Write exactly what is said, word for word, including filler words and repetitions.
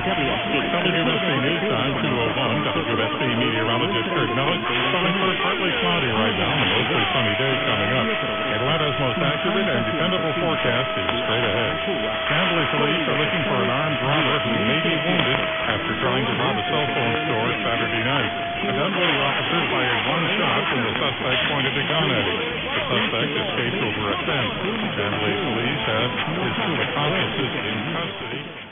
W S B News Time, two oh one. W S B meteorologist Kurt Millet calling for a partly cloudy right now and a mostly sunny day coming up. Atlanta's most accurate and dependable forecast is straight ahead. Chamblee police are looking for an armed robber who may be wounded after trying to rob a cell phone store Saturday night. A Dunwoody officer fired one shot when the suspect pointed a gun at him. The suspect escaped over a fence. Chamblee police have his two accomplices in custody.